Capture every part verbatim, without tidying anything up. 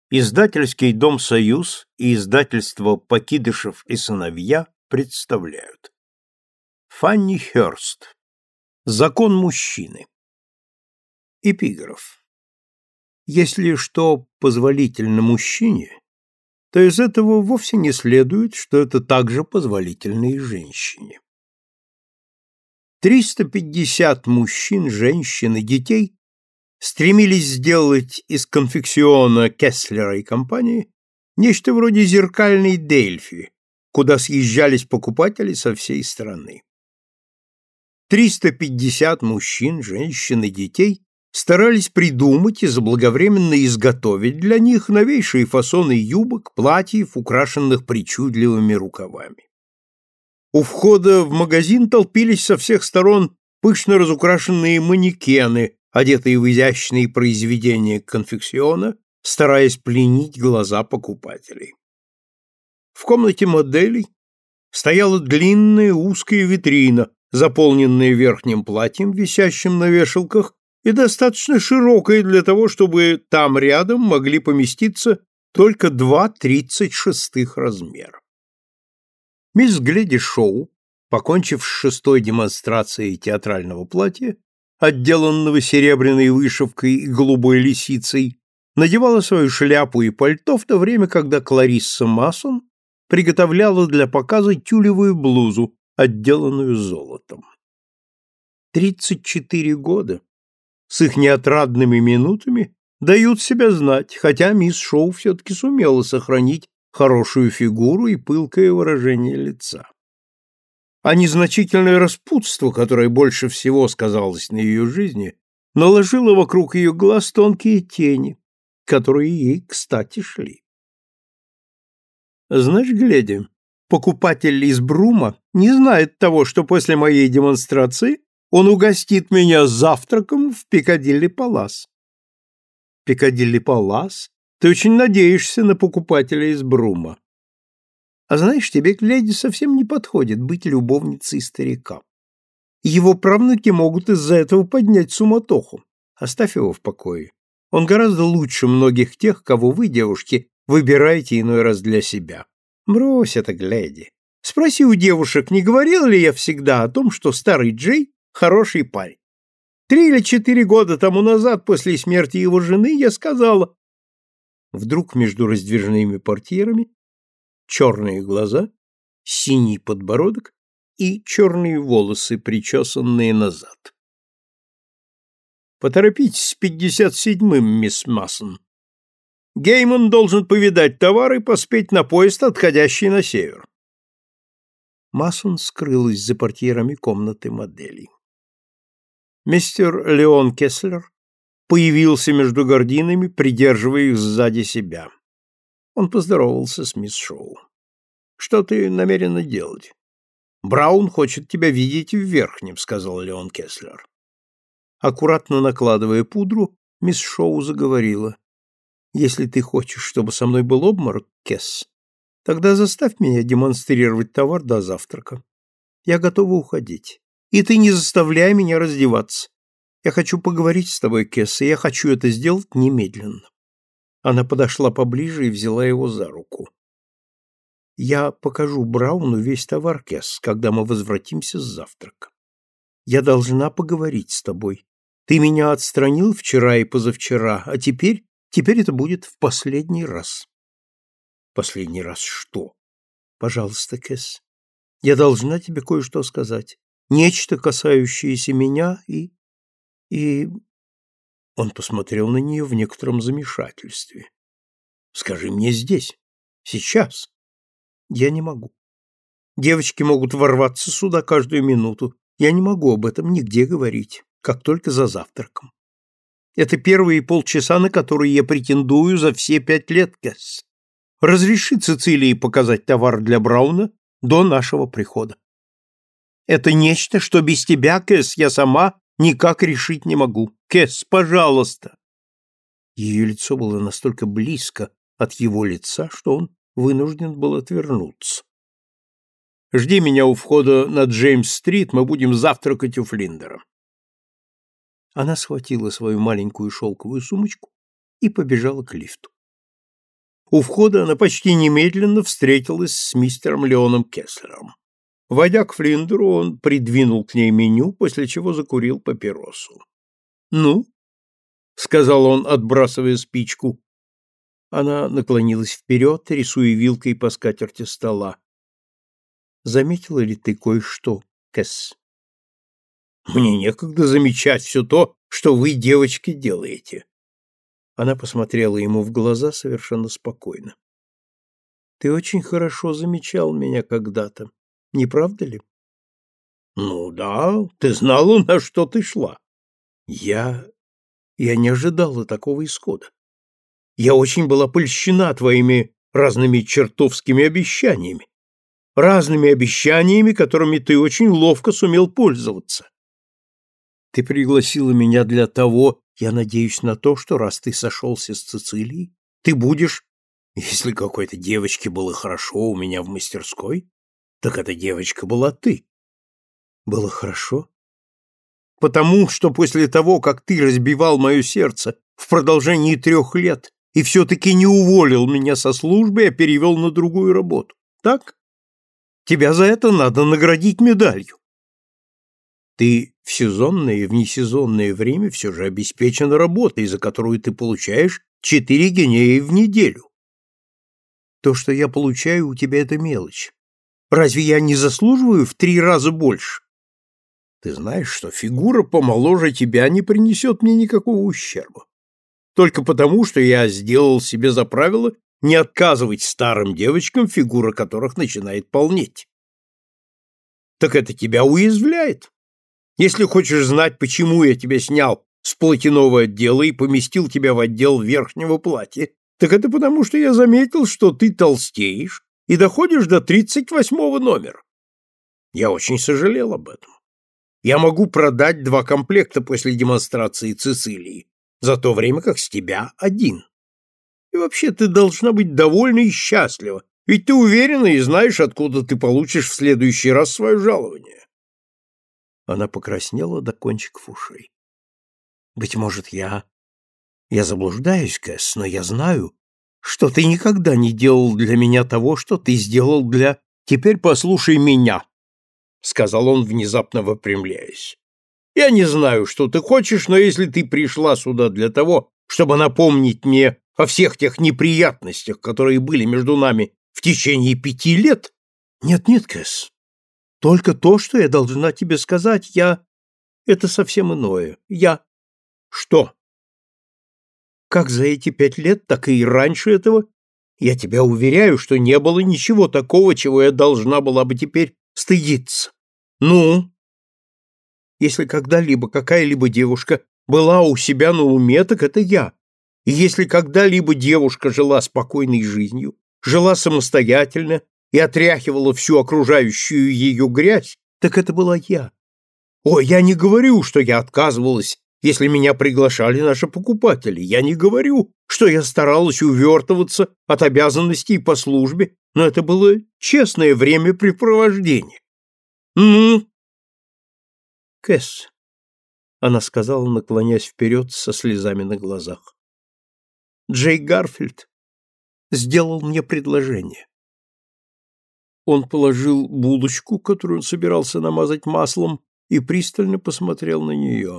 Издательский дом «Союз» и издательство «Покидышев и сыновья» представляют. Фанни Хёрст. Закон мужчины. Эпиграф. Если что позволительно мужчине, то из этого вовсе не следует, что это также позволительно и женщине. триста пятьдесят мужчин, женщин и детей стремились сделать из конфекциона Кесслера и компании нечто вроде зеркальной Дельфи, куда съезжались покупатели со всей страны. триста пятьдесят мужчин, женщин и детей старались придумать и заблаговременно изготовить для них новейшие фасоны юбок, платьев, украшенных причудливыми рукавами. У входа в магазин толпились со всех сторон пышно разукрашенные манекены, одетые в изящные произведения конфекциона, стараясь пленить глаза покупателей. В комнате моделей стояла длинная узкая витрина, заполненная верхним платьем, висящим на вешалках, и достаточно широкая для того, чтобы там рядом могли поместиться только два тридцать шестых размера. Мисс Глэди Шоу, покончив с шестой демонстрацией театрального платья, отделанного серебряной вышивкой и голубой лисицей, надевала свою шляпу и пальто в то время, когда Кларисса Масон приготовляла для показа тюлевую блузу, отделанную золотом. Тридцать четыре года с их неотрадными минутами дают себя знать, хотя мисс Шоу все-таки сумела сохранить хорошую фигуру и пылкое выражение лица. А незначительное распутство, которое больше всего сказалось на ее жизни, наложило вокруг ее глаз тонкие тени, которые ей, кстати, шли. Знаешь, Гледи, покупатель из Брума не знает того, что после моей демонстрации он угостит меня завтраком в Пикадилли Палас. Пикадилли Палас? Ты очень надеешься на покупателя из Брума. А знаешь, тебе, Гледи, совсем не подходит быть любовницей старика. Его правнуки могут из-за этого поднять суматоху. Оставь его в покое. Он гораздо лучше многих тех, кого вы, девушки, выбираете иной раз для себя. Брось это, Гледи. Спроси у девушек, не говорил ли я всегда о том, что старый Джей — хороший парень. Три или четыре года тому назад, после смерти его жены, я сказала... Вдруг между раздвижными портьерами черные глаза, синий подбородок и черные волосы, причесанные назад. Поторопитесь с пятьдесят седьмым, мисс Массон. Гейман должен повидать товар и поспеть на поезд, отходящий на север. Массон скрылась за портьерами комнаты моделей. Мистер Леон Кесслер появился между гардинами, придерживая их сзади себя. Он поздоровался с мисс Шоу. «Что ты намерена делать?» «Браун хочет тебя видеть в верхнем», — сказал Леон Кесслер. Аккуратно накладывая пудру, мисс Шоу заговорила. «Если ты хочешь, чтобы со мной был обморок, Кесс, тогда заставь меня демонстрировать товар до завтрака. Я готова уходить. И ты не заставляй меня раздеваться. Я хочу поговорить с тобой, Кесс, и я хочу это сделать немедленно». Она подошла поближе и взяла его за руку. «Я покажу Брауну весь товар, Кесс, когда мы возвратимся с завтрака. Я должна поговорить с тобой. Ты меня отстранил вчера и позавчера, а теперь, теперь это будет в последний раз». «Последний раз что?» «Пожалуйста, Кесс, я должна тебе кое-что сказать. Нечто, касающееся меня и... и...» Он посмотрел на нее в некотором замешательстве. «Скажи мне здесь, сейчас». «Я не могу. Девочки могут ворваться сюда каждую минуту. Я не могу об этом нигде говорить, как только за завтраком. Это первые полчаса, на которые я претендую за все пять лет, Кесс. Разреши Цицилии показать товар для Брауна до нашего прихода. Это нечто, что без тебя, Кесс, я сама никак решить не могу. Кесс, пожалуйста!» Ее лицо было настолько близко от его лица, что он вынужден был отвернуться. «Жди меня у входа на Джеймс-стрит, мы будем завтракать у Флиндера». Она схватила свою маленькую шелковую сумочку и побежала к лифту. У входа она почти немедленно встретилась с мистером Леоном Кеслером. Войдя к Флиндеру, он придвинул к ней меню, после чего закурил папиросу. «Ну?» — сказал он, отбрасывая спичку. Она наклонилась вперед, рисуя вилкой по скатерти стола. «Заметила ли ты кое-что, Кэс?» «Мне некогда замечать все то, что вы, девочки, делаете». Она посмотрела ему в глаза совершенно спокойно. «Ты очень хорошо замечал меня когда-то, не правда ли?» «Ну да, ты знала, на что ты шла». «Я... я не ожидала такого исхода. Я очень была польщена твоими разными чертовскими обещаниями. Разными обещаниями, которыми ты очень ловко сумел пользоваться. Ты пригласила меня для того, я надеюсь на то, что раз ты сошелся с Цицилией, ты будешь, если какой-то девочке было хорошо у меня в мастерской, так эта девочка была ты. Было хорошо? Потому что после того, как ты разбивал мое сердце в продолжении трех лет и все-таки не уволил меня со службы, а перевел на другую работу, так? Тебя за это надо наградить медалью. Ты в сезонное и внесезонное время все же обеспечен работой, за которую ты получаешь четыре гинеи в неделю. То, что я получаю у тебя, это мелочь. Разве я не заслуживаю в три раза больше? Ты знаешь, что фигура помоложе тебя не принесет мне никакого ущерба. Только потому, что я сделал себе за правило не отказывать старым девочкам, фигура которых начинает полнеть. Так это тебя уязвляет. Если хочешь знать, почему я тебя снял с платяного отдела и поместил тебя в отдел верхнего платья, так это потому, что я заметил, что ты толстеешь и доходишь до тридцать восьмого номера. Я очень сожалел об этом. Я могу продать два комплекта после демонстрации Цицилии, за то время как с тебя один. И вообще ты должна быть довольна и счастлива, ведь ты уверена и знаешь, откуда ты получишь в следующий раз свое жалование. Она покраснела до кончиков ушей. Быть может, я... я заблуждаюсь, Кэс, но я знаю, что ты никогда не делал для меня того, что ты сделал для... Теперь послушай меня, — сказал он, внезапно выпрямляясь. Я не знаю, что ты хочешь, но если ты пришла сюда для того, чтобы напомнить мне о всех тех неприятностях, которые были между нами в течение пяти лет... Нет-нет, Кэс, только то, что я должна тебе сказать, я... Это совсем иное. Я... Что? Как за эти пять лет, так и раньше этого, я тебя уверяю, что не было ничего такого, чего я должна была бы теперь стыдиться. Ну? Если когда-либо какая-либо девушка была у себя на уме, так это я. И если когда-либо девушка жила спокойной жизнью, жила самостоятельно и отряхивала всю окружающую ее грязь, так это была я. О, я не говорю, что я отказывалась, если меня приглашали наши покупатели. Я не говорю, что я старалась увертываться от обязанностей по службе, но это было честное времяпрепровождение. Ну? Кэс, она сказала, наклонясь вперед со слезами на глазах. Джей Гарфилд сделал мне предложение. Он положил булочку, которую он собирался намазать маслом, и пристально посмотрел на нее.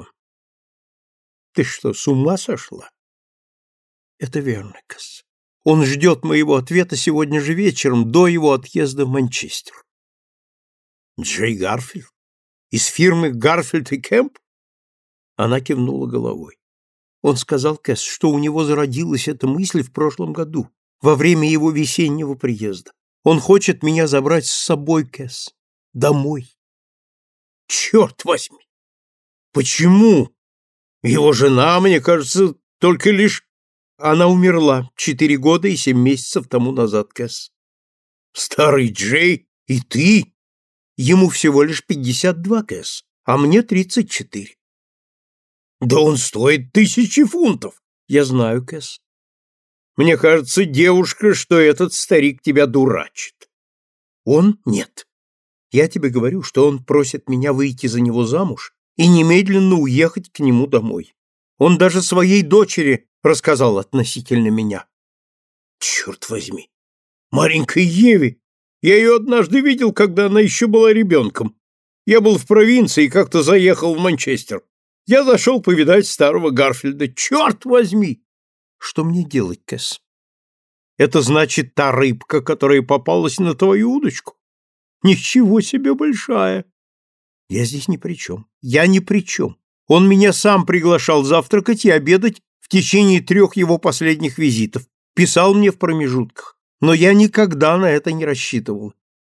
Ты что, с ума сошла? Это верно, Кэс. Он ждет моего ответа сегодня же вечером, до его отъезда в Манчестер. Джей Гарфилд? Из фирмы Гарфилд и Кэмп? Она кивнула головой. Он сказал, Кэс, что у него зародилась эта мысль в прошлом году, во время его весеннего приезда. Он хочет меня забрать с собой, Кэс, домой. Черт возьми! Почему? Его жена, мне кажется, только лишь... Она умерла четыре года и семь месяцев тому назад, Кэс. Старый Джей и ты? Ему всего лишь пятьдесят два, Кэс, а мне тридцать четыре. Да он стоит тысячи фунтов. Я знаю, Кэс. Мне кажется, девушка, что этот старик тебя дурачит. Он? Нет. Я тебе говорю, что он просит меня выйти за него замуж и немедленно уехать к нему домой. Он даже своей дочери рассказал относительно меня. Черт возьми! Маленькой Еве! Я ее однажды видел, когда она еще была ребенком. Я был в провинции и как-то заехал в Манчестер. Я зашел повидать старого Гарфилда. Черт возьми! Что мне делать, Кэс? Это значит та рыбка, которая попалась на твою удочку? Ничего себе большая! Я здесь ни при чем. Я ни при чем. Он меня сам приглашал завтракать и обедать в течение трех его последних визитов. Писал мне в промежутках. Но я никогда на это не рассчитывал.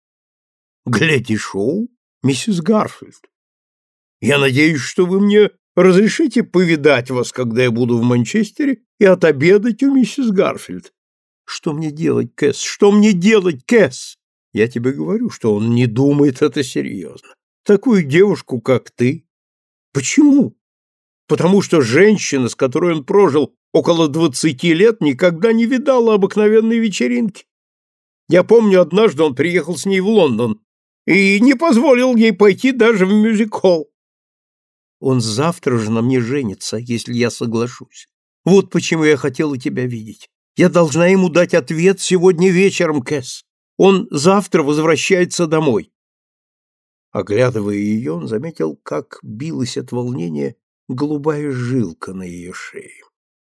Гляди-шоу, миссис Гарфилд. Я надеюсь, что вы мне разрешите повидать вас, когда я буду в Манчестере, и отобедать у миссис Гарфилд. Что мне делать, Кэс? Что мне делать, Кэс? Я тебе говорю, что он не думает это серьезно. Такую девушку, как ты. Почему? Потому что женщина, с которой он прожил около двадцати лет, никогда не видала обыкновенной вечеринки. Я помню, однажды он приехал с ней в Лондон и не позволил ей пойти даже в мюзик-холл. Он завтра же на мне женится, если я соглашусь. Вот почему я хотела тебя видеть. Я должна ему дать ответ сегодня вечером, Кэс. Он завтра возвращается домой. Оглядывая ее, он заметил, как билась от волнения голубая жилка на ее шее.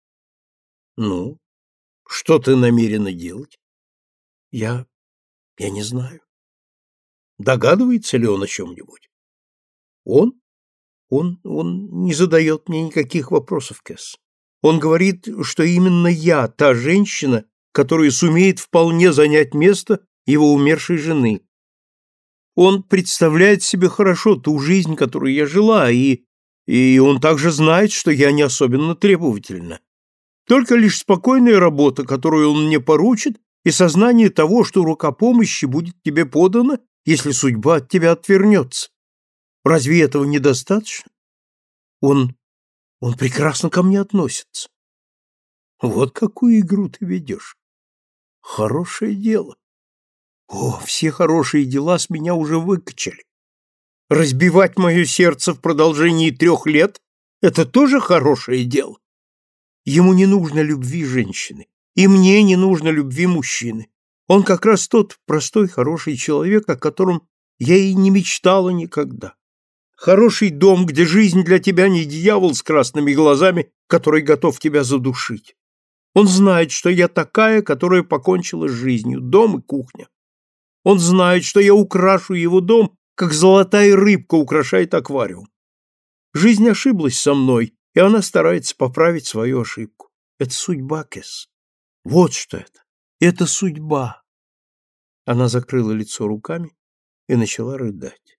Ну, что ты намерена делать? Я... я не знаю. Догадывается ли он о чем-нибудь? Он? Он, он не задает мне никаких вопросов, Кэс. Он говорит, что именно я та женщина, которая сумеет вполне занять место его умершей жены. Он представляет себе хорошо ту жизнь, которую я жила, и, и он также знает, что я не особенно требовательна. Только лишь спокойная работа, которую он мне поручит, и сознание того, что рука помощи будет тебе подана, если судьба от тебя отвернется. Разве этого недостаточно? Он, он прекрасно ко мне относится. Вот какую игру ты ведешь. Хорошее дело. О, все хорошие дела с меня уже выкачали. Разбивать мое сердце в продолжении трех лет — это тоже хорошее дело. Ему не нужно любви женщины, и мне не нужно любви мужчины. Он как раз тот простой, хороший человек, о котором я и не мечтала никогда. Хороший дом, где жизнь для тебя не дьявол с красными глазами, который готов тебя задушить. Он знает, что я такая, которая покончила с жизнью, дом и кухня. Он знает, что я украшу его дом, как золотая рыбка украшает аквариум. Жизнь ошиблась со мной, и она старается поправить свою ошибку. Это судьба, Кэс. Вот что это. Это судьба. Она закрыла лицо руками и начала рыдать.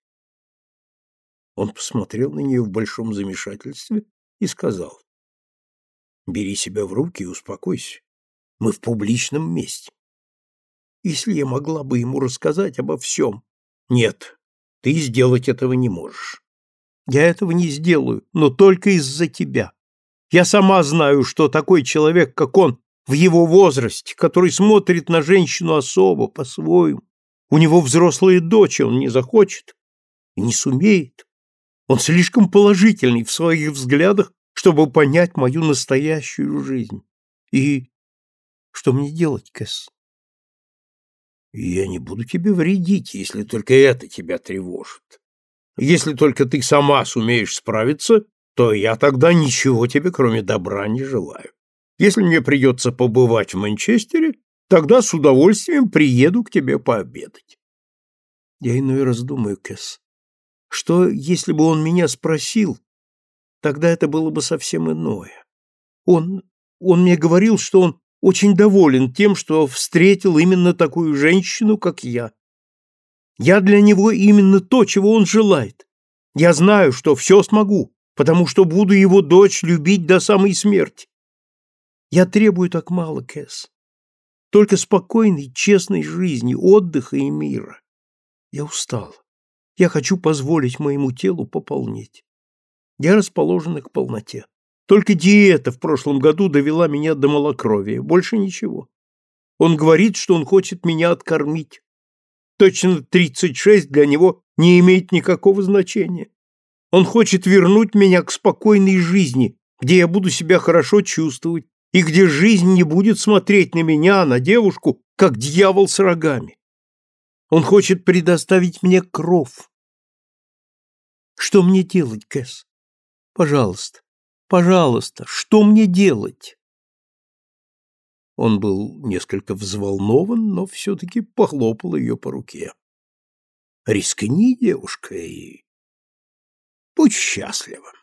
Он посмотрел на нее в большом замешательстве и сказал: «Бери себя в руки и успокойся. Мы в публичном месте. Если я могла бы ему рассказать обо всем...» «Нет, ты сделать этого не можешь. Я этого не сделаю, но только из-за тебя. Я сама знаю, что такой человек, как он, в его возрасте, который смотрит на женщину особо, по-своему. У него взрослая дочь, он не захочет и не сумеет. Он слишком положительный в своих взглядах, чтобы понять мою настоящую жизнь. И что мне делать, Кэс? Я не буду тебе вредить, если только это тебя тревожит. Если только ты сама сумеешь справиться, то я тогда ничего тебе, кроме добра, не желаю. Если мне придется побывать в Манчестере, тогда с удовольствием приеду к тебе пообедать. Я иной раз думаю, Кэс, что если бы он меня спросил, тогда это было бы совсем иное. Он, он мне говорил, что он очень доволен тем, что встретил именно такую женщину, как я. Я для него именно то, чего он желает. Я знаю, что все смогу, потому что буду его дочь любить до самой смерти. Я требую так мало, Кэс. Только спокойной, честной жизни, отдыха и мира. Я устала. Я хочу позволить моему телу пополнеть. Я расположена к полноте. Только диета в прошлом году довела меня до малокровия, больше ничего. Он говорит, что он хочет меня откормить. Точно тридцать шесть для него не имеет никакого значения. Он хочет вернуть меня к спокойной жизни, где я буду себя хорошо чувствовать, и где жизнь не будет смотреть на меня, на девушку, как дьявол с рогами. Он хочет предоставить мне кров. Что мне делать, Кэс? Пожалуйста, пожалуйста, что мне делать? Он был несколько взволнован, но все-таки похлопал ее по руке. Рискни, девушка, и будь счастлива.